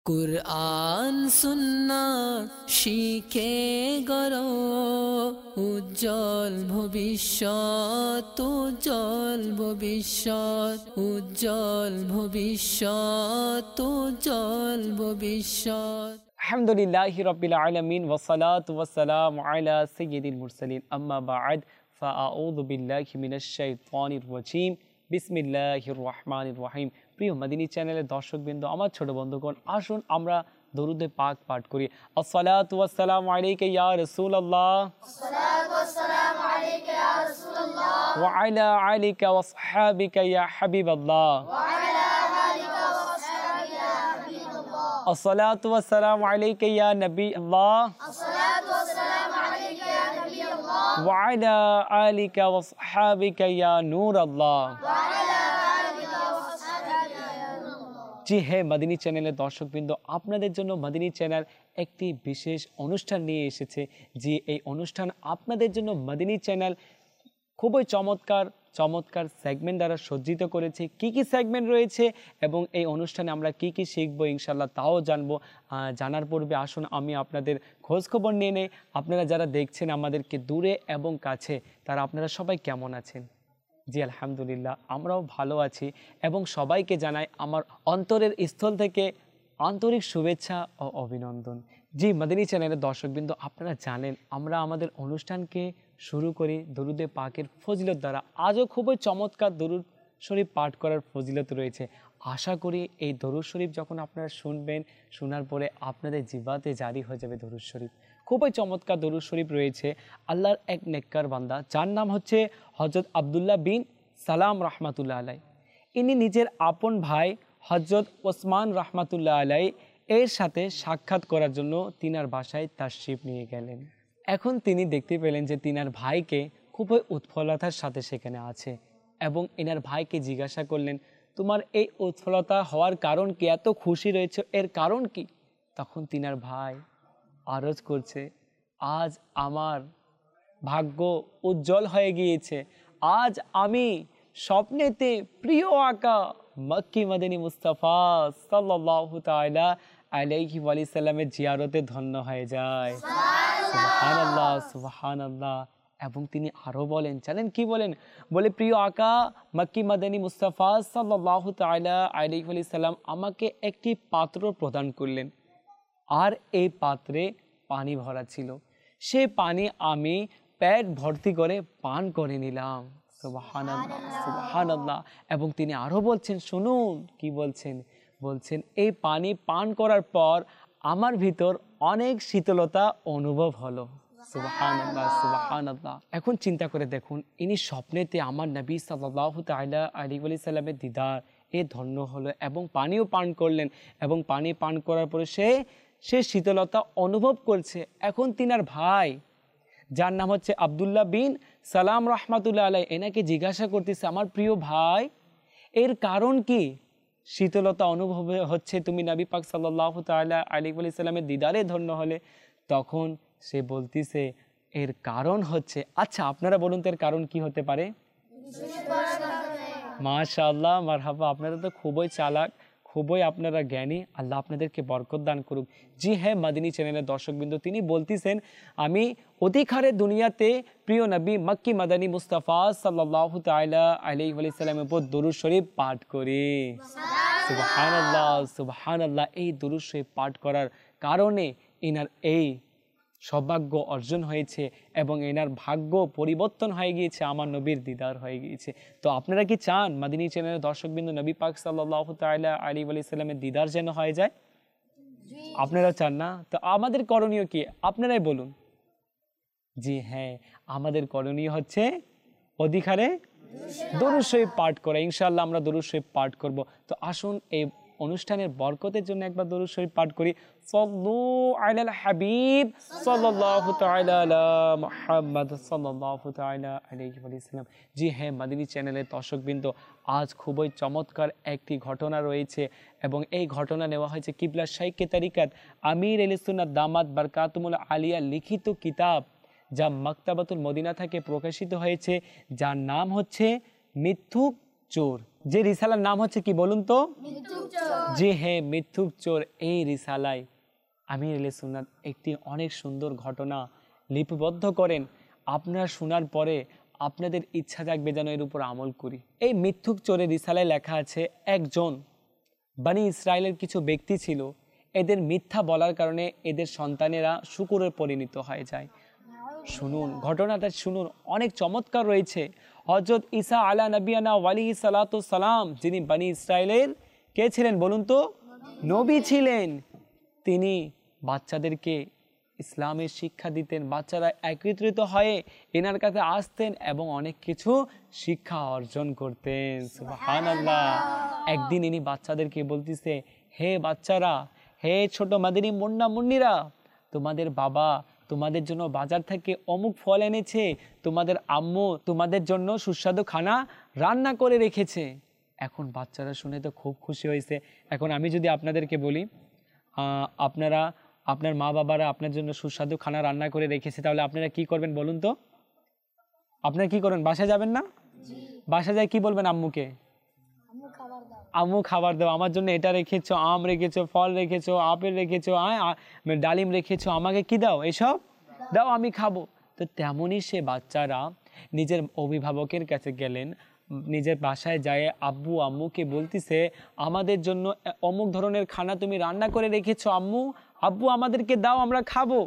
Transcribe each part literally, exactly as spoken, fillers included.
কুরআন সুন্নাহ শিখে গড়ো উজ্জ্বল ভবিষ্যৎ, উজ্জ্বল ভবিষ্যৎ, উজ্জ্বল ভবিষ্যৎ, উজ্জ্বল ভবিষ্যৎ। আলহামদুলিল্লাহি রাব্বিল আলামিন ওয়াসসালাতু ওয়াসসালামু আলা সাইয়্যিদিল মুরসালিন আম্মা বা'দ ফাআউযু বিল্লাহি মিনাশ শাইতানির রাজীম বিসমিল্লাহির রহমানির রহিম। প্রিয় মাদিনী চ্যানেলের দর্শকবৃন্দ, আমার ছোট বন্ধুগণ, আসুন আমরা দরুদে পাক পাঠ করি। আসসালাতু ওয়াসসালামু আলাইকা ইয়া রাসূলুল্লাহ, আসসালাতু ওয়াসসালামু আলাইকা ইয়া রাসূলুল্লাহ, ওয়া আলা আলিকা ওয়া আসহাবিকা ইয়া হাবিবাল্লাহ, ওয়া আলা আলিকা ওয়া আসহাবিকা ইয়া হাবিবাল্লাহ। আসসালাতু ওয়াসসালামু আলাইকা ইয়া নবী আল্লাহ, আসসালাতু ওয়াসসালামু আলাইকা ইয়া নবী আল্লাহ, ওয়া আলা আলিকা ওয়া আসহাবিকা ইয়া নূর আল্লাহ। ওয়া আলা আলিকা ওয়া আসহাবিকা ইয়া নূর আল্লাহ। জি হ্যাঁ, মাদিনী চ্যানেলের দর্শকবৃন্দ, আপনাদের জন্য মাদিনী চ্যানেল একটি বিশেষ অনুষ্ঠান নিয়ে এসেছে। যে এই অনুষ্ঠান আপনাদের জন্য মাদিনী চ্যানেল খুবই চমৎকার চমৎকার সেগমেন্ট দ্বারা সজ্জিত করেছে। কি কি সেগমেন্ট রয়েছে এবং এই অনুষ্ঠানে আমরা কি কি শিখবো ইনশাল্লাহ তাও জানবো। জানার পূর্বে আসুন আমি আপনাদের খোঁজখবর নিয়ে নেই। আপনারা যারা দেখছেন আমাদেরকে দূরে এবং কাছে, তারা আপনারা সবাই কেমন আছেন? জি আলহামদুলিল্লাহ, আমরাও ভালো আছি এবং সবাইকে জানাই আমার অন্তরের স্থল থেকে আন্তরিক শুভেচ্ছা ও অভিনন্দন। জি মাদিনী চ্যানেলের দর্শকবৃন্দ, আপনারা জানেন আমরা আমাদের অনুষ্ঠানকে শুরু করি দরুদে পাকের ফজিলত দ্বারা। আজও খুবই চমৎকার দরুদ শরীফ পাঠ করার ফজিলত রয়েছে। আশা করি এই দরুদ শরীফ যখন আপনারা শুনবেন, শোনার পরে আপনাদের জিহ্বাতে জারি হয়ে যাবে দরুদ শরীফ। খুবই চমৎকার দরুদ শরীফ রয়েছে আল্লাহর এক নেককার বান্দা, যার নাম হচ্ছে হযরত আব্দুল্লাহ বিন সালাম রাহমাতুল্লাহ আলাই। ইনি নিজের আপন ভাই হযরত ওসমান রাহমাতুল্লাহ আলাই এর সাথে সাক্ষাৎ করার জন্য তিনার বাসায় তাশরিফ নিয়ে গেলেন। এখন তিনি দেখতে পেলেন যে তিনার ভাইকে খুবই উৎফুল্লতার সাথে সেখানে আছে এবং এনার ভাইকে জিজ্ঞাসা করলেন, তোমার এই উৎফুল্লতা হওয়ার কারণ কি? এত খুশি রয়েছে, এর কারণ কি? তখন তিনার ভাই আরজ করছে, আজ আমার ভাগ্য উজ্জ্বল হয়ে গিয়েছে। আজ আমি স্বপ্নেতে প্রিয় আকা মক্কি মদিনী মুস্তাফা সাল্লাল্লাহু তাআলা আলাইহি ওয়া সাল্লামের জিয়ারতে ধন্য হয়ে যায়। সুবহানাল্লাহ সুবহানাল্লাহ। এবং তিনি আরও বলেন, জানেন কি বলেন? বলে, প্রিয় আকা মক্কি মদিনী মুস্তাফা সাল্লাল্লাহু তাআলা আলাইহি ওয়া সাল্লাম আমাকে একটি পাত্র প্রদান করলেন, আর এই পাত্রে পানি ভরা ছিল। সে পানি আমি পেট ভর্তি করে পান করে নিলাম। সুবহানাল্লাহ সুবহানাল্লাহ। এবং তিনি আরও বলছেন, শুনুন কি বলছেন? বলছেন, এই পানি পান করার পর আমার ভিতর অনেক শীতলতা অনুভব হলো। সুবহানাল্লাহ সুবহানাল্লাহ। এখন চিন্তা করে দেখুন, ইনি স্বপ্নেতে আমার নবী সাল্লাল্লাহু তাআলা আলাইহি ওয়া সাল্লামের দিদার এ ধন্য হলো এবং পানিও পান করলেন এবং পানি পান করার পরে সে সে শীতলতা অনুভব করছে। এখন তিনার ভাই, যার নাম হচ্ছে আব্দুল্লাহ বিন সালাম রাহমাতুল্লাহ আলাই, এনাকে জিজ্ঞাসা করতেছে, আমার প্রিয় ভাই, এর কারণ কি? শীতলতা অনুভব হচ্ছে, তুমি নবী পাক সাল্লাল্লাহু তাআলা আলাইহি ওয়া সাল্লামের দিদারে ধন্য হলে। তখন সে বলতেছে, এর কারণ হচ্ছে, আচ্ছা আপনারা বলুন তো এর কারণ কি হতে পারে? মাশাআল্লাহ মারহাবা, আপনারা তো খুবই চালাক, খুবই আপনারা জ্ঞানী। আল্লাহ আপনাদেরকে বরকত দান করুক। জি হ্যাঁ মাদিনী চ্যানেলের দর্শকবৃন্দ, তিনি বলতেছেন, আমি অধিকারে দুনিয়াতে প্রিয় নবী মক্কি মদিনী মুস্তাফা সাল্লাল্লাহু তাআলা আলাইহি ওয়া সাল্লামের উপর দরুদ শরীফ পাঠ করি। সুবহানাল্লাহ সুবহানাল্লাহ। এই দরুদ শরীফ পাঠ করার কারণে এনার এই সৌভাগ্য অর্জন হয়েছে এবং এনার ভাগ্য পরিবর্তন হয়ে গিয়েছে, আমার নবীর দিদার হয়ে গিয়েছে। তো আপনারা কি চান মাদিনী চ্যানেলের দর্শকবৃন্দ নবী পাক সাল্লাল্লাহু তাআলা আলাইহি ওয়া সাল্লামের দিদার যেন হয়ে যায়? আপনারা চান না? তো আমাদের করণীয় কি আপনারাই বলুন। জি হ্যাঁ, আমাদের করণীয় হচ্ছে অধিকারে দরুদ শরীফ পাঠ করা। ইনশাআল্লাহ আমরা দরুদ শরীফ পাঠ করব। তো আসুন এই অনুষ্ঠানের বরকতের জন্য একবার দরুদ শরীফ পাঠ করি। সাল্লু আলাল হাবিব সাল্লাল্লাহু তাআলা আলা মুহাম্মদ সাল্লাল্লাহু তাআলা আলাইহি ওয়া সাল্লাম। জি হ্যাঁ মাদিনী চ্যানেলের দর্শকবৃন্দ, আজ খুবই চমৎকার একটি ঘটনা রয়েছে এবং এই ঘটনা নেওয়া হয়েছে কিবলা শাইখে তরিকত আমির আহলে সুন্নাত দামাত বারকাতুল আলিয়া লিখিত কিতাব, যা মাকতাবাতুল মদিনা থেকে প্রকাশিত হয়েছে, যার নাম হচ্ছে মিথ্যুক চোর। যে রিসালার নাম হচ্ছে কি বলুন তো? মিথ্যুক চোর। জি হ্যাঁ, মিথ্যুক চোর। এই রিসালায় আমির আহলে সুন্নাত একটি অনেক সুন্দর ঘটনা লিপিবদ্ধ করেন। আপনারা শোনার পরে আপনাদের ইচ্ছা জাগবে যেন এর উপর আমল করি। এই মিথ্যুক চোরের রিসালায় লেখা আছে, একজন বনি ইসরায়েলের কিছু ব্যক্তি ছিল, এদের মিথ্যা বলার কারণে এদের সন্তানেরা শূকরে পরিণত হয়ে যায়। শুনুন ঘটনাটা, শুনুন, অনেক চমৎকার রয়েছে। হযরত ঈসা আলা নবিয়ানা ওয়ালিহি সালাতু সালাম, যিনি বনি ইসরায়েলের কে ছিলেন বলুন তো? নবী ছিলেন। তিনি বাচ্চাদেরকে ইসলামের শিক্ষা দিতেন, বাচ্চারা একত্রিত হয়ে এনার কাছে আসতেন এবং অনেক কিছু শিক্ষা অর্জন করতেন। সুবহানাল্লাহ। একদিন ইনি বাচ্চাদেরকে বলতেছে, হে বাচ্চারা, হে ছোট মাদিনী মুন্না মুন্নিরা, তোমাদের বাবা তোমাদের জন্য বাজার থেকে অমুক ফল এনেছে, তোমাদের আম্মু তোমাদের জন্য সুস্বাদু খানা রান্না করে রেখেছে। এখন বাচ্চারা শুনে তো খুব খুশি হয়েছে। এখন আমি যদি আপনাদেরকে বলি, আপনারা আপনার মা বাবারা আপনার জন্য সুস্বাদু খানা রান্না করে রেখেছে, তাহলে আপনারা কি করবেন বলুন তো? আপনারা কি করবেন? বাসায় যাবেন না? বাসায় যায় কি বলবেন আম্মুকে? আম্মু খাবার দাও, আমার জন্য এটা রেখেছো, আম রেখেছো, ফল রেখেছো, আপেল রেখেছো, ডালিম রেখেছো, আমাকে কি দাও, এসব দাও, আমি খাবো। তো তেমনই সে বাচ্চারা নিজের অভিভাবকের কাছে গেলেন, নিজের বাসায় যায় আব্বু আম্মুকে বলতেছে, আমাদের জন্য অমুক ধরনের খানা তুমি রান্না করে রেখেছো আম্মু, আব্বু আমাদেরকে দাও, আমরা খাবো।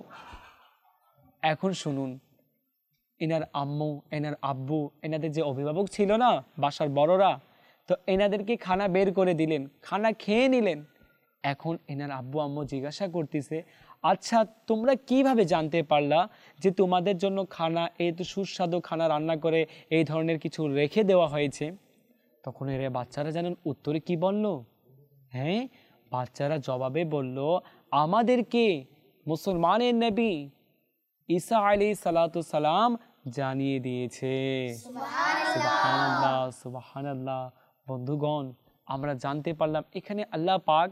এখন শুনুন, এনার আম্মু এনার আব্বু এনাদের যে অভিভাবক ছিল না, বাসার বড়রা, তো এনাদেরকে খানা বের করে দিলেন, খানা খেয়ে নিলেন। এখন এনার আব্বু আম্মু জিজ্ঞাসা করতেছে, আচ্ছা তোমরা কিভাবে জানতে পারলা যে তোমাদের জন্য খানা, এই তো সুস্বাদু খানা রান্না করে এই ধরনের কিছু রেখে দেওয়া হয়েছে? তখন এরা বাচ্চারা জানেন উত্তরে কি বলল? হ্যাঁ, বাচ্চারা জবাবে বলল, আমাদেরকে মুসলমানের নবী ঈসা আলাইহিস সালাতু সালাম জানিয়ে দিয়েছে। সুবহানাল্লাহ, সুবহানাল্লাহ। বন্ধুগণ, আমরা জানতে পারলাম এখানে আল্লাহ পাক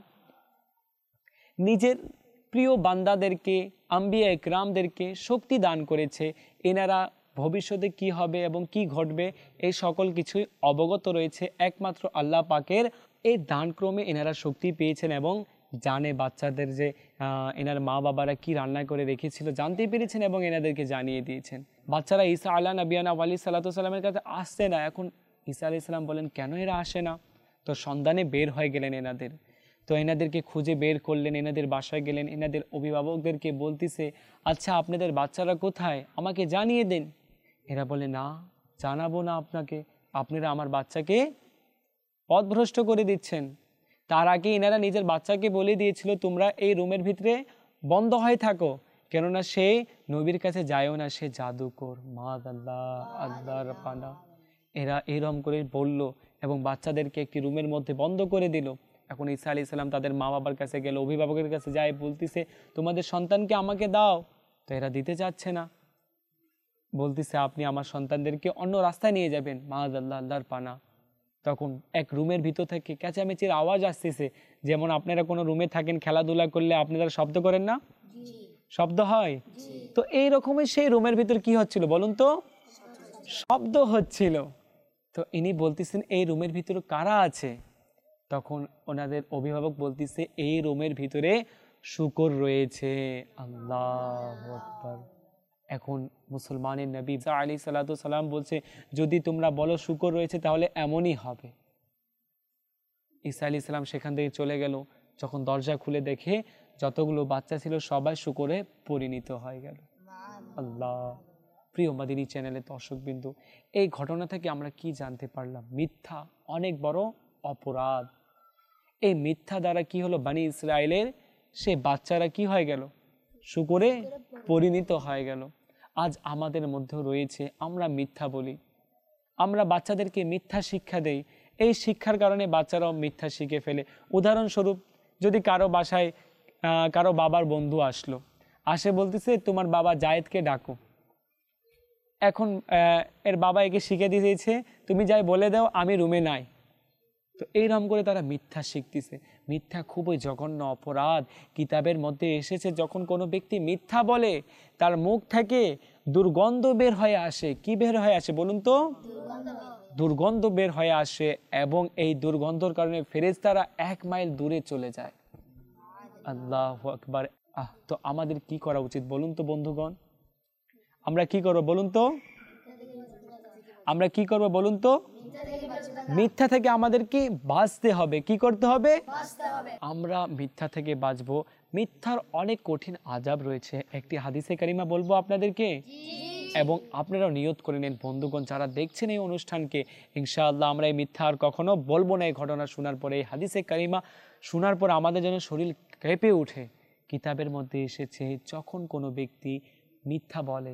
নিজের প্রিয় বান্দাদেরকে, আম্বিয়া ইকরামদেরকে শক্তি দান করেছে। এনারা ভবিষ্যতে কি হবে এবং কি ঘটবে এই সকল কিছুই অবগত রয়েছে একমাত্র আল্লাহ পাকের এই দানক্রমে। এনারা শক্তি পেয়েছেন এবং জানে বাচ্চাদের যে এনার মা বাবারা কি রান্না করে রেখেছিল জানতে পেরেছেন এবং এনাদেরকে জানিয়ে দিয়েছেন। বাচ্চারা ঈসা আলা নবিয়ানা ওয়ালি সাল্লাতু সাল্লামের কাছে আসছে না। এখন ঈসা আলাইহিস সালাম বলেন, কেন এরা আসে না? তো সন্ধানে বের হয়ে গেলেন এনাদের। তো এনাদেরকে খুঁজে বের করলেন, এনাদের বাসায় গেলেন, এনাদের অভিভাবকদেরকে বলতেছে, আচ্ছা আপনাদের বাচ্চারা কোথায়, আমাকে জানিয়ে দেন। এরা বলে, না জানাবো না আপনাকে, আপনারা আমার বাচ্চাকে পথভ্রষ্ট করে দিচ্ছেন। তার আগে এনারা নিজের বাচ্চাকে বলে দিয়েছিল, তোমরা এই রুমের ভিতরে বন্ধ হয়ে থাকো, কেননা সে নবীর কাছে যায়ও না, সে জাদুকর, মাআযাল্লাহ, আল্লাহর পানা। এরা এরকম করে বলল এবং বাচ্চাদেরকে একটি রুমের মধ্যে বন্ধ করে দিল। এখন ঈসা আলাইহিস সালাম তাদের মা বাবার কাছে গেল, অভিভাবকের কাছে যায়, বলতেছে, তোমাদের সন্তানকে আমাকে দাও। তো এরা দিতে চাচ্ছে না, বলতেছে, আপনি আমার সন্তানদেরকে অন্য রাস্তায় নিয়ে যাবেন, মাআযাল্লাহ, আল্লাহর পানা। তখন এক রুমের ভিতর থেকে চেঁচামেচির আওয়াজ আসতেছে, যেমন আপনারা কোনো রুমে থাকেন, খেলাধুলা করলে আপনারা শব্দ করেন না, শব্দ হয়, তো এই রকমই সেই রুমের ভিতর কি হচ্ছিল বলুন তো? শব্দ হচ্ছিল। তো ইনি বলতেছেন, এই রুমের ভিতরে কারা আছে? তখন ওনাদের অভিভাবক বলতেছে, এই রুমের ভিতরে শূকর রয়েছে। আল্লাহু আকবার। এখন মুসলমানের নবী ঈসা আলাইহিস সালাতু সালাম বলছে, যদি তোমরা বলো শূকর রয়েছে তাহলে এমনই হবে। ঈসা আলাইহিস সালাম সেখান থেকে চলে গেল। যখন দরজা খুলে দেখে যতগুলো বাচ্চা ছিল সবাই শূকরে পরিণত হয়ে গেল। আল্লাহ। প্রিয় মাদিনী চ্যানেলের দর্শকবৃন্দ, এই ঘটনা থেকে আমরা কি জানতে পারলাম? মিথ্যা অনেক বড় অপরাধ। এই মিথ্যা দ্বারা কি হলো, বনি ইসরায়েলের সে বাচ্চারা কি হয়ে গেল, শূকরে পরিণত হয়ে গেল। আজ আমাদের মধ্যে রয়েছে, আমরা মিথ্যা বলি, আমরা বাচ্চাদেরকে মিথ্যা শিক্ষা দেই। এই শিক্ষার কারণে বাচ্চারাও মিথ্যা শিখে ফেলে। উদাহরণস্বরূপ, যদি কারো বাসায় কারো বাবার বন্ধু আসলো, আসে বলতেছে, তোমার বাবা জায়েদকে ডাকো। এখন এর বাবা একে শিখে দিয়েছে, তুমি যাই বলে দাও আমি রুমে নাই। তো এইরকম করে তারা মিথ্যা শিখতেছে। মিথ্যা খুবই জঘন্য অপরাধ। কিতাবের মধ্যে এসেছে, যখন কোনো ব্যক্তি মিথ্যা বলে তার মুখ থেকে দুর্গন্ধ বের হয়ে আসে। কি বের হয়ে আসে বলুন তো? দুর্গন্ধ বের হয়ে আসে এবং এই দুর্গন্ধর কারণে ফেরেশতারা এক মাইল দূরে চলে যায়। আল্লাহু আকবার। আহ তো আমাদের কি করা উচিত বলুন তো বন্ধুগণ? আমরা কি করব বলুন তো? আমরা কি করব বলুন তো? মিথ্যা থেকে আমাদেরকে বাঁচতে হবে। কি করতে হবে? আমরা মিথ্যা থেকে বাঁচবো। মিথ্যার অনেক কঠিন আযাব রয়েছে। একটি হাদিসে কারিমা বলবো আপনাদেরকে, এবং আপনারাও নিয়ত করে নেন বন্ধুগণ যারা দেখছেন এই অনুষ্ঠানকে, ইনশাআল্লাহ আমরা এই মিথ্যা আর কখনো বলবো না। এই ঘটনা শোনার পরে, এই হাদিসে কারিমা শোনার পর আমাদের যেন শরীর কেঁপে ওঠে। কিতাবের মধ্যে এসেছে যখন কোনো ব্যক্তি মিথ্যা বলে,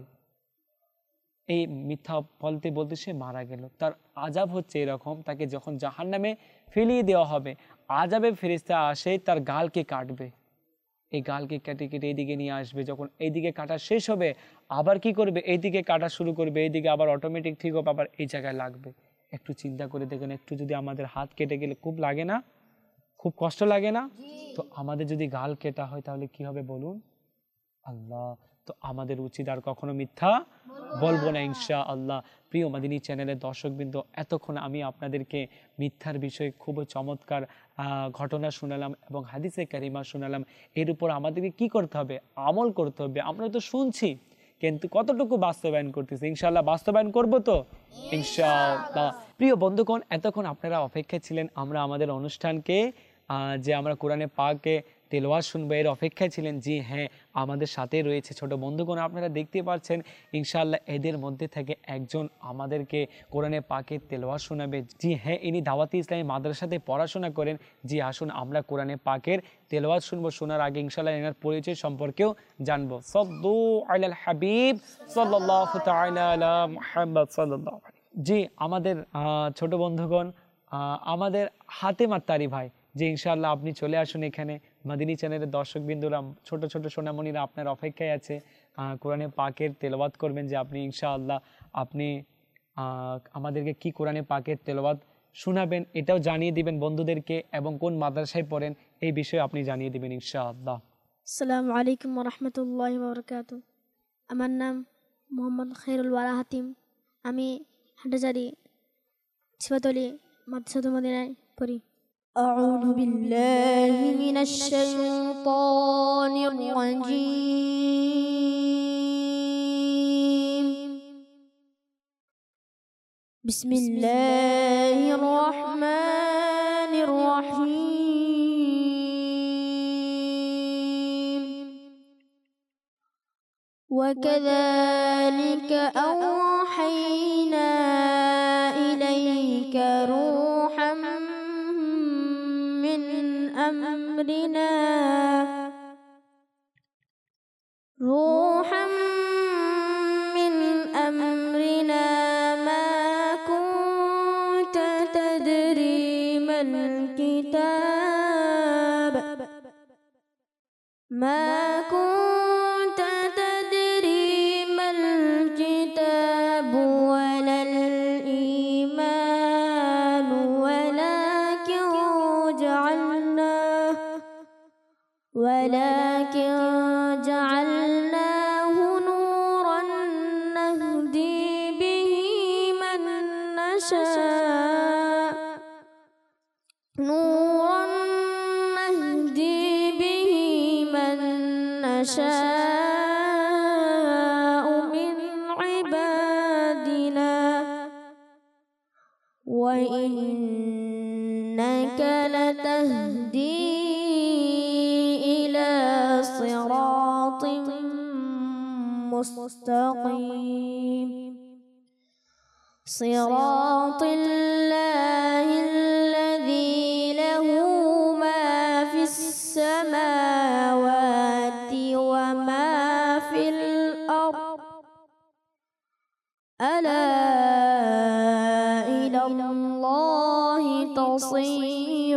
এই মিথ্যা বলতে বলতে সে মারা গেল, তার আযাব হচ্ছে এরকম, তাকে যখন জাহান্নামে ফেলিয়ে দেওয়া হবে, আযাবে ফেরেশতা আসে তার গালকে কাটবে, এই গালকে কেটে কেটে এইদিকে নিয়ে আসবে। যখন এইদিকে কাটা শেষ হবে আবার কি করবে, এইদিকে কাটা শুরু করবে, এইদিকে আবার অটোমেটিক ঠিক হবে, আবার এই জায়গায় লাগবে। একটু চিন্তা করে দেখেন, একটু যদি আমাদের হাত কেটে গেলে খুব লাগে না? খুব কষ্ট লাগে না? তো আমাদের যদি গাল কেটা হয় তাহলে কি হবে বলুন? আল্লাহ, তো আমাদের উচিত আর কখনো মিথ্যা বলবো না ইনশাআল্লাহ। প্রিয় মাদিনী চ্যানেলের দর্শকবৃন্দ, এতক্ষণ আমি আপনাদেরকে মিথ্যার বিষয়ে খুব চমৎকার ঘটনা শোনালাম এবং হাদিসে কারিমা শোনালাম। এর উপর আমাদেরকে কি করতে হবে? আমল করতে হবে। আমরা তো শুনছি কিন্তু কতটুকু বাস্তবায়ন করতেছি? ইনশাআল্লাহ বাস্তবায়ন করব তো ইনশাআল্লাহ। প্রিয় বন্ধুগণ, এতক্ষণ আপনারা অপেক্ষায় ছিলেন আমরা আমাদের অনুষ্ঠানকে যে আমরা কোরআনে পাকে তেলাওয়াত শুনবো, এর অপেক্ষায় ছিলেন। জি হ্যাঁ, আমাদের সাথে রয়েছে ছোট বন্ধুগণ, আপনারা দেখতে পাচ্ছেন ইনশাআল্লাহ এদের মধ্যে থেকে একজন আমাদেরকে কোরআনে পাকে তেলাওয়াত শোনাবে। জি হ্যাঁ, ইনি দাওয়াতি ইসলামী মাদ্রাসাতে পড়াশোনা করেন। জি আসুন আমরা কোরআনে পাকের তেলাওয়াত শুনবো। শোনার আগে ইনশাআল্লাহ এনার পরিচয় সম্পর্কেও জানবো। সাল্লু আলাল হাবিব সাল্লাল্লাহু তাআলা আলা মুহাম্মদ সাল্লাল্লাহু আলাইহি। জি আমাদের ছোট বন্ধুগণ, আমাদের হাতেম আত্তারি ভাই, যে ইনশাআল্লাহ আপনি চলে আসুন এখানে। মাদিনী চ্যানেলের দর্শকবৃন্দরা, ছোট ছোট সোনামণিরা আপনার অপেক্ষায় আছে, কোরআনে পাকের তেলাওয়াত করবেন। যে আপনি ইনশাআল্লাহ আপনি আমাদেরকে কি কোরআনে পাকের তেলাওয়াত শোনাবেন এটাও জানিয়ে দিবেন বন্ধুদেরকে, এবং কোন মাদ্রাসায় পড়েন এই বিষয়ে আপনি জানিয়ে দিবেন ইনশাআল্লাহ। আসসালামু আলাইকুম ওয়া রাহমাতুল্লাহি ওয়া বারাকাতুহু। আমার নাম মোহাম্মদ খায়রুল ওয়ারা হাতিম। আমি হাটহাজারী সিফাতলী মাদ্রাসাতুল মদিনায় পড়ি। أعوذ بالله من الشيطان الرجيم. بسم الله الرحمن الرحيم. وكذلك أوحينا إليك روحا من أمرنا روحا من أمرنا ما كنت تدري ما الكتاب ما كنت تدري ما الكتاب ولا الإيمان ولكن جعلناه ولكن جعلناه نورا نهدي به من نشاء نورا نهدي به من نشاء من عبادنا وإنك لتهدي إلى صراط مستقيم صراط الله الذي له ما في السماوات وما في الأرض ألا إلى الله تصير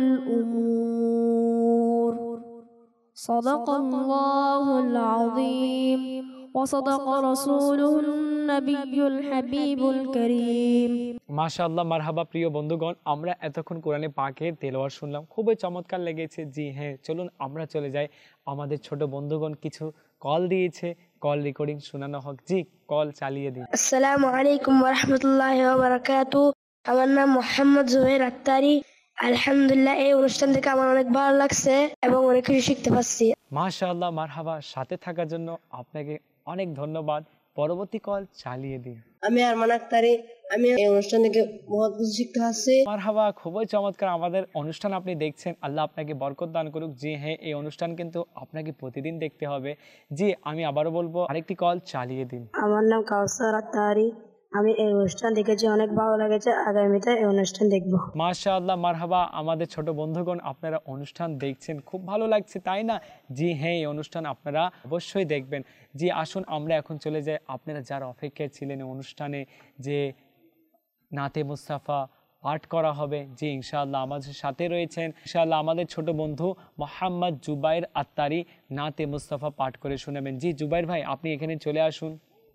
الأمور صدق الله العظيم وصدق رسوله النبي الحبيب الكريم মাশাআল্লাহ, মারহাবা। প্রিয় বন্ধুগণ, আমরা এতক্ষণ কোরআনে পাকের তেলাওয়াত শুনলাম, খুবই চমৎকার লেগেছে। জি হ্যাঁ, চলুন আমরা চলে যাই। আমাদের ছোট বন্ধুগণ কিছু কল দিয়েছে, কল রেকর্ডিং শোনানো হোক। জি, কল চালিয়ে দিন। আসসালামু আলাইকুম ওয়া রাহমাতুল্লাহি ওয়া বারাকাতুহু। আমার নাম মোহাম্মদ জুবাইর আত্তারি। আলহামদুলিল্লাহ, এই অনুষ্ঠান থেকে আমার অনেক ভালো লাগছে এবং অনেক কিছু শিখতে পারছি। মাশাআল্লাহ, মারহাবা। সাথে থাকার জন্য আপনাকে অনেক ধন্যবাদ। পরবর্তী কল চালিয়ে দিন। আমি আরমান আক্তারি, আমি এই অনুষ্ঠান থেকে বহুত কিছু শিখতে পারছি। মারহাবা, খুবই চমৎকার আমাদের অনুষ্ঠান আপনি দেখছেন। আল্লাহ আপনাকে বরকত দান করুক। জি হ্যাঁ, এই অনুষ্ঠান কিন্তু আপনাকে প্রতিদিন দেখতে হবে। জি, আমি আবারও বলবো, আরেকটি কল চালিয়ে দিন। আমার নাম কাউসার আত্তারি, আমি এই অনুষ্ঠান দেখেছি, অনেক ভালো লেগেছে। আগামীতে এই অনুষ্ঠান দেখবো। মাশাআল্লাহ, মারহাবা। আমাদের ছোট বন্ধুগণ, আপনারা অনুষ্ঠান দেখছেন, খুব ভালো লাগছে, তাই না? জি হ্যাঁ, এই অনুষ্ঠান আপনারা অবশ্যই দেখবেন। জি, আসুন আমরা এখন চলে যাই। আপনারা যারা অপেক্ষায় ছিলেন অনুষ্ঠানে যে নাতে মুস্তাফা পাঠ করা হবে, জি ইনশাআল্লাহ আমাদের সাথে রয়েছেন ইনশাআল্লাহ আমাদের ছোট বন্ধু মোহাম্মদ জুবাইর আত্তারি নাতে মুস্তাফা পাঠ করে শোনাবেন। জি জুবাইর ভাই, আপনি এখানে চলে আসুন।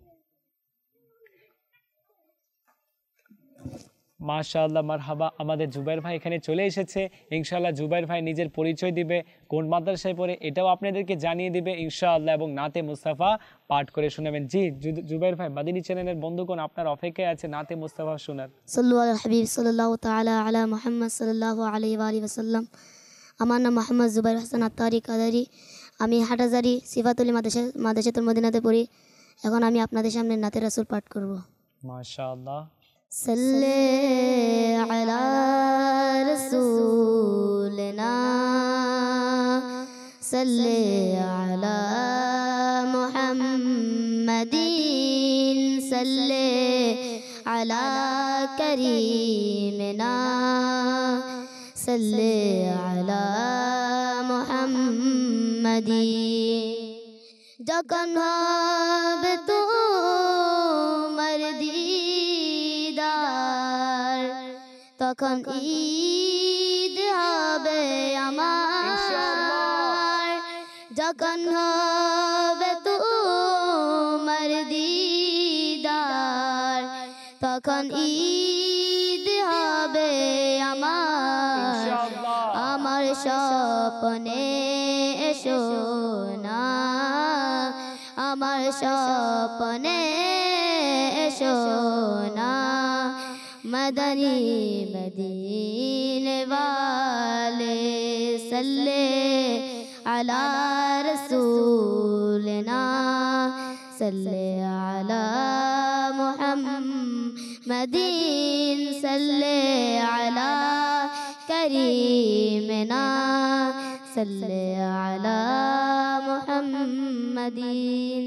মাশাআল্লাহ, মারহাবা। আমাদের জুবাইর ভাই এখানে চলে এসেছে। ইনশাআল্লাহ জুবাইর ভাই নিজের পরিচয় দিবে, কোন মাদ্রাসায় পড়ে এটাও আপনাদেরকে জানিয়ে দিবে ইনশাআল্লাহ, এবং নাতে মুস্তাফা পাঠ করে শোনাবেন। জি জুবাইর ভাই, মাদিনী চ্যানেলের বন্ধুগণ আপনার অপেক্ষায় আছে নাতে মুস্তাফা শোনার। সাল্লু আলা হাবিব সাল্লাল্লাহু তাআলা আলা মুহাম্মদ সাল্লাল্লাহু আলাইহি ওয়া আলিহি ওয়াসাল্লাম। আমার নাম মোহাম্মদ জুবাইর হাসান আত্তারি কাদারি। আমি হাটাজারি সিফাতুল মাদ্রাসা মাদ্রাসাতুল মদিনাতে পড়ি। এখন আমি আপনাদের সামনে নাতে রাসূল পাঠ করব। মাশাআল্লাহ। সাল্লি আলা রাসূলিনা সাল্লি আলা মুহাম্মাদিন সাল্লি আলা করিমিনা সাল্লি আলা মুহাম্মাদিন। যখন হবে তোমার দিদার তখন ঈদ হবে আমার। যখন হবে তোমার দিদার তখন ঈদ হবে আমার। আমার স্বপ্নে এসো না, আমার স্বপ্নে এসো না, মদনী মদিনে वाले सल्ले अला रसूलना सल्ले अला मुहम्मदीन सल्ले अला करीमना सल्ले अला मुहम्मदीन।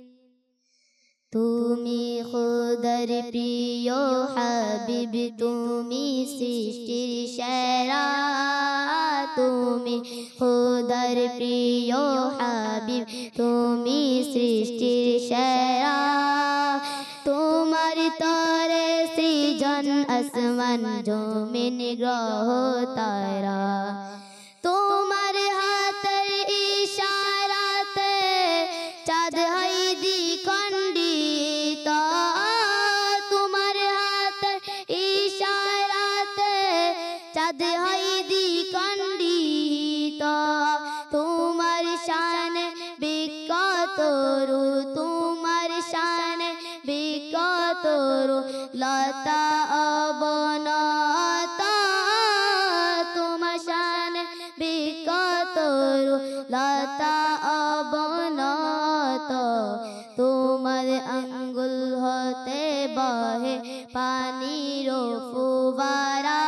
তুমি খুদার প্রিয় হাবিব, তুমি সৃষ্টির সেরা, তুমি খুদার প্রিয় হাবিব, তুমি সৃষ্টির সেরা। তোমার তরে সৃজন আসমান জমিন গ্রহ তারা, তোমার হাতের ইশারাতে চাঁদ হয় দ্বিখণ্ডিত, তোমার হাতের ইশারাতে চাঁদ হয় দ্বিখণ্ডিত। তোমার শানে বিখ্যাত রু, তোমার শানে বিখ্যাত রু লতা অবনতা, তোমার শানে বিখ্যাত রু লতা অবনত। তোমার আঙ্গুল হতে বহে পানির ফুবারা,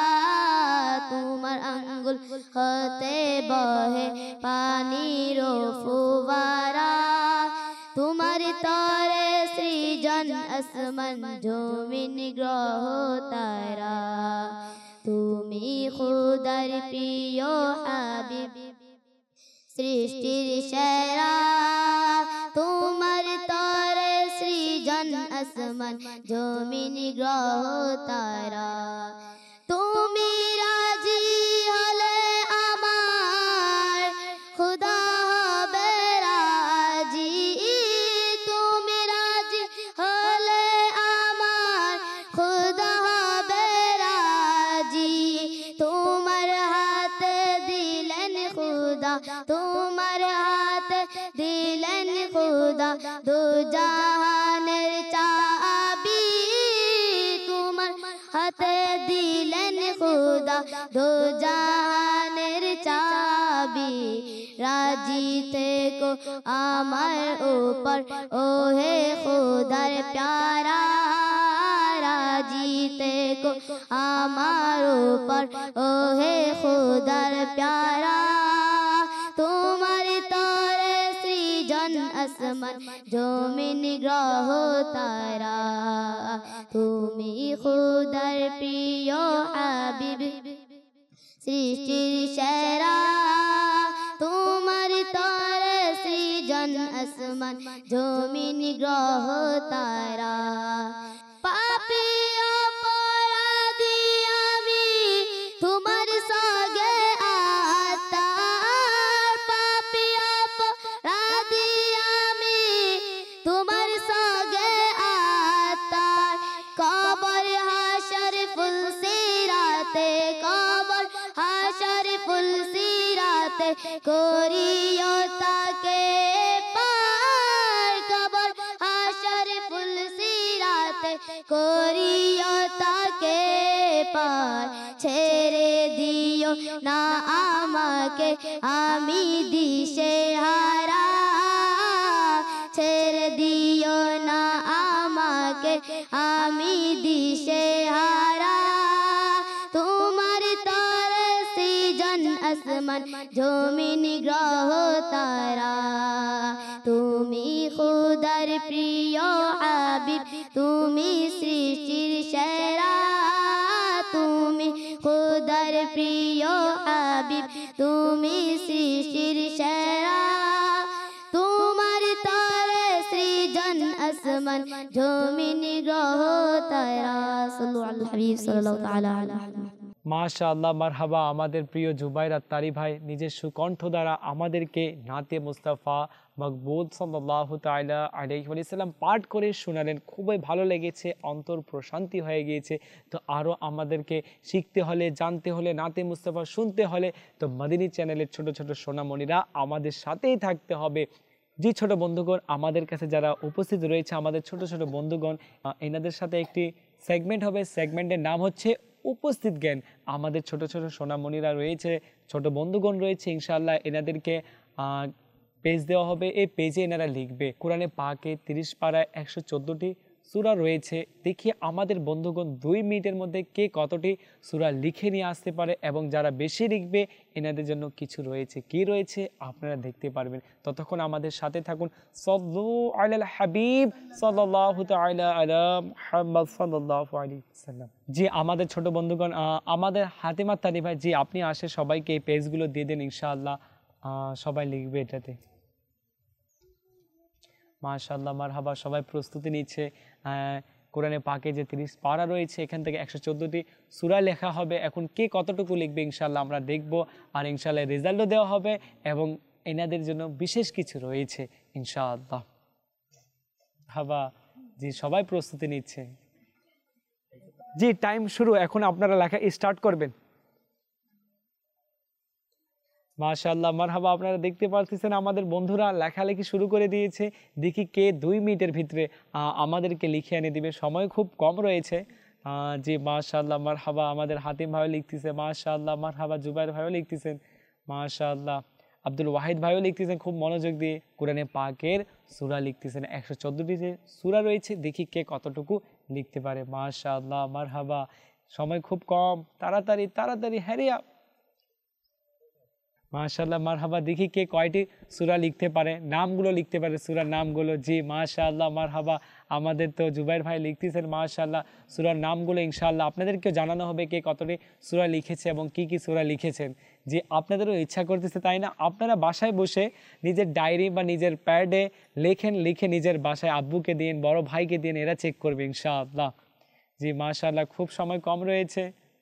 তোমার আঙ্গুল হতে বহে পানির ফুবারা। তোমার তরে সৃজন আসমান জমিন গ্রহ তারা, তুমি খুদার প্রিয় হাবিব সৃষ্টির সেরা। তোমার তরে সৃজন আসমান জমিন গ্রহ তারা, তুমি রাজি হলে আমার খুদা হবে রাজি, তুমি রাজি হলে আমার খুদা হবে রাজি। তোমার হাতে দিলেন খুদা, তোমার হাতে দিলেন খুদা দু জাহানের চাবি, তোমার হাতে खुदा दो জাহানের চাবি রাজি থেকো আমার উপর ও হে খুদার প্যারা রাজি থেকো আমার উপর ও হে খুদার প্যারা তোমার তরে সৃজন আসমান জমিন গ্রহ তারা তুমি খুদার প্রিয় হাবিব সৃষ্টির সেরা তোমার তরে সৃজন আসমান জমিন গ্রহ তারা পাপী অপরাধী আমি তোমার সঙ্গে আত্মার পাপী অপরাধী আমি তোমার সঙ্গে আত্মার কবর হাসর ফুল সিরাতে কবর হাসর ফুল সিরাতে করিও তাকে পার কবর হাসর ফুল সিরাতে করিও তাকে পার ছেড়ে দিও না আমাকে আমি দিশে হারা ছেড়ে দিও না আমাকে আমি দিশে হারা তোমার তরে সৃজন আসমান জমিন গ্রহ তারা তুমি খুদার প্রিয় হাবিব তুমি সৃষ্টির সেরা তুমি খুদার প্রিয় হাবিব তুমি সৃষ্টির সেরা তোমার তরে সৃজন আসমান জমিন গ্রহ তারা সাল্লু আল হাবিব সাল্লাল্লাহু তাআলা আলাইহি মাশাআল্লাহ মারহাবা আমাদের প্রিয় জুবাইর আত্তারি ভাই নিজের সুকণ্ঠ দ্বারা আমাদেরকে নাতে মুস্তাফা মকবুল সাল্লাল্লাহু তাআলা আলাইহি ওয়াসাল্লাম পাঠ করে শোনালেন খুবই ভালো লেগেছে অন্তর প্রশান্তি হয়ে গিয়েছে তো আরও আমাদেরকে শিখতে হলে জানতে হলে নাতে মুস্তাফা শুনতে হলে তো মাদিনী চ্যানেলের ছোট ছোট সোনামণিরা আমাদের সাথেই থাকতে হবে জি ছোট বন্ধুগণ আমাদের কাছে যারা উপস্থিত রয়েছে আমাদের ছোট ছোট বন্ধুগণ এনাদের সাথে একটি সেগমেন্ট হবে সেগমেন্টের নাম হচ্ছে উপস্থিত জ্ঞান আমাদের ছোট ছোট সোনামণিরা রয়েছে ছোট বন্ধুগণ রয়েছে ইনশাআল্লাহ এনাদেরকে পেজ দেওয়া হবে এই পেজে এনারা লিখবে কোরআনে পাকে তিরিশ পারায় একশো চোদ্দোটি সূরা রয়েছে দেখি আমাদের বন্ধুগণ দুই মিনিটের মধ্যে কে কতটি সূরা লিখে নিয়ে আসতে পারে এবং যারা বেশি লিখবে এনাদের জন্য কিছু রয়েছে কি রয়েছে আপনারা দেখতে পারবেন ততক্ষণ আমাদের সাথে থাকুন সাল্লু আলাল হাবিব সাল্লাল্লাহু তাআলা আলা মুহাম্মদ সাল্লাল্লাহু আলাইহি ওয়াসাল্লাম জি আমাদের ছোট বন্ধুগণ আমাদের হাতিমা তানি ভাই জি আপনি আসে সবাইকে এই পেজগুলো দিয়ে দেন ইনশাআল্লাহ সবাই লিখবে এটাতে মাশাআল্লাহ মারহাবা সবাই প্রস্তুতি নিচ্ছে কোরআনে পাকে যে তিরিশ পারা রয়েছে এখান থেকে একশো চোদ্দোটি সূরা লেখা হবে এখন কে কতটুকু লিখবে ইনশাআল্লাহ আমরা দেখব আর ইনশাআল্লাহ রেজাল্টও দেওয়া হবে এবং এনাদের জন্য বিশেষ কিছু রয়েছে ইনশাআল্লাহ হাবা জি সবাই প্রস্তুতি নিচ্ছে জি টাইম শুরু এখন আপনারা লেখা স্টার্ট করবেন মাশাআল্লাহ মারহাবা আপনারা দেখতে পাচ্ছেন আমাদের বন্ধুরা লেখালেখি শুরু করে দিয়েছে দেখি কে দুই মিনিটের ভিতরে আমাদেরকে লিখে এনে দিবে সময় খুব কম রয়েছে জি মাশাআল্লাহ মারহাবা আমাদের হাতিম ভাইও লিখতেছে মাশাআল্লাহ মারহাবা জুবাইর ভাইও লিখতেছেন মাশাআল্লাহ আব্দুল ওয়াহিদ ভাইও লিখতেছেন খুব মনোযোগ দিয়ে কোরআনে পাকের সূরা লিখতেছেন একশো চোদ্দোটি যে সূরা রয়েছে দেখি কে কতটুকু লিখতে পারে মাশাআল্লাহ মারহাবা সময় খুব কম তাড়াতাড়ি তাড়াতাড়ি হ্যারিয়া মাশাআল্লাহ মারহাবা দেখি কে কয়টি সূরা লিখতে পারে নামগুলো লিখতে পারে সূরার নামগুলো জি মাশাআল্লাহ মারহাবা আমাদের তো জুবাইর ভাই লিখতেছেন মাশাআল্লাহ সূরার নামগুলো ইনশাআল্লাহ আপনাদেরকে জানানো হবে কে কতটি সূরা লিখেছে এবং কি কি সূরা লিখেছেন যে আপনাদেরও ইচ্ছা করতেছে তাই না আপনারা বাসায় বসে নিজের ডায়েরি বা নিজের প্যাডে লেখেন লিখে নিজের বাসায় আব্বুকে দিন বড় ভাইকে দিন এরা চেক করবে ইনশাআল্লাহ জি মাশাআল্লাহ খুব সময় কম রয়েছে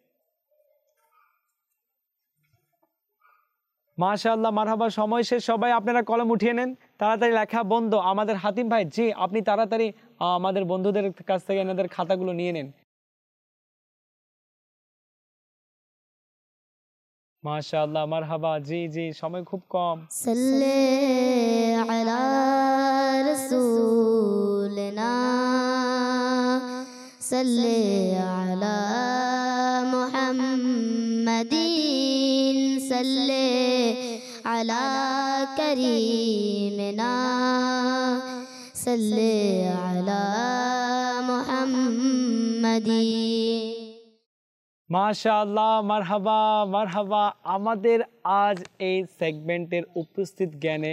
মাশাআল্লাহ মারহাবা সময় শেষ সবাই আপনারা কলম উঠিয়ে নেন তাড়াতাড়ি লেখা বন্ধ আমাদের হাতিম ভাই জি আপনি তাড়াতাড়ি আমাদের বন্ধুদের কাছ থেকে এনাদের খাতাগুলো নিয়ে নেন মাশাআল্লাহ মারহাবা জি জি সময় খুব কম সাল্লি আলা রাসূলিনা সাল্লি আলা মুহাম্মদ মদিন সাল্লে আলা করিমনা সাল্লে আলা মুহাম্মাদিন। মাশাআল্লাহ, মারহাবা মারহাবা। আমাদের আজ এই সেগমেন্টের উপস্থিত জ্ঞানে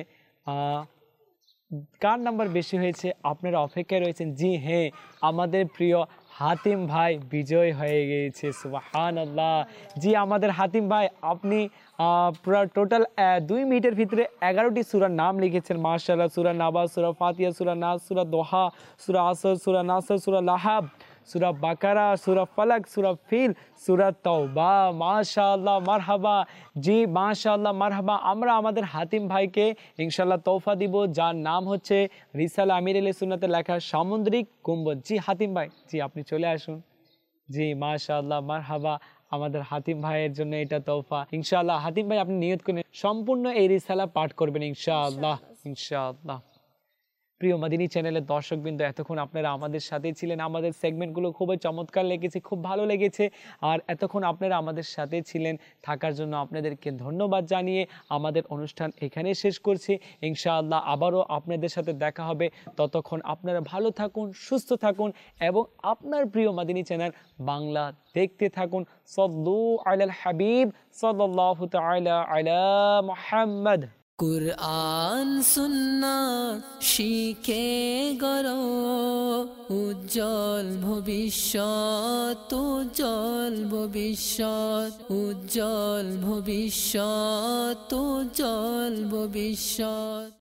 কার নাম্বার বেশি হয়েছে আপনারা অপেক্ষায় রয়েছেন। জি হ্যাঁ, আমাদের প্রিয় হাতিম ভাই বিজয় হয়ে গিয়েছে, সুবহানাল্লাহ। জি আমাদের হাতিম ভাই, আপনি পুরো টোটাল দুই মিনিটের ভিতরে এগারোটি সূরার নাম লিখেছেন, মাশাআল্লাহ। সূরা নাবা, সূরা ফাতিহা, সূরা নাস, সূরা দোহা, সূরা আসর, সূরা নাসর, সূরা লাহাব, সূরা বাকারা, সূরা ফালাক, সূরা ফিল, সূরা তাওবা। মাশাআল্লাহ, মারহাবা। জি মাশাআল্লাহ, মারহাবা। আমরা আমাদের হাতিম ভাইকে ইনশাআল্লাহ তোহফা দিব, যার নাম হচ্ছে রিসালা আমির আহলে সুন্নাতের লেখা সামুদ্রিক গম্বুজ। জি হাতিম ভাই, জি আপনি চলে আসুন। জি মাশাআল্লাহ, মারহাবা। আমাদের হাতিম ভাইয়ের জন্য এটা তোহফা ইনশাআল্লাহ। হাতিম ভাই আপনি নিয়ত করে সম্পূর্ণ এই রিসালা পাঠ করবেন ইনশাআল্লাহ, ইনশাআল্লাহ। প্রিয় মাদিনী চ্যানেলের দর্শকবৃন্দ, এতক্ষণ আপনারা আমাদের সাথে ছিলেন। আমাদের সেগমেন্টগুলো খুবই চমৎকার লেগেছে, খুব ভালো লেগেছে। আর এতক্ষণ আপনারা আমাদের সাথে ছিলেন, থাকার জন্য আপনাদেরকে ধন্যবাদ জানিয়ে আমাদের অনুষ্ঠান এখানে শেষ করছি। ইনশাআল্লাহ আবারও আপনাদের সাথে দেখা হবে। ততক্ষণ আপনারা ভালো থাকুন, সুস্থ থাকুন এবং আপনার প্রিয় মাদিনী চ্যানেল বাংলা দেখতে থাকুন। সাল্লু আলাল হাবিব সাল্লাল্লাহু তাআলা আলা মুহাম্মদ। কুরআন সুন্নাত শিখে গড়ো উজ্জ্বল ভবিষ্যৎ, উজ্জ্বল ভবিষ্যৎ, উজ্জ্বল ভবিষ্যৎ, উজ্জ্বল ভবিষ্যৎ।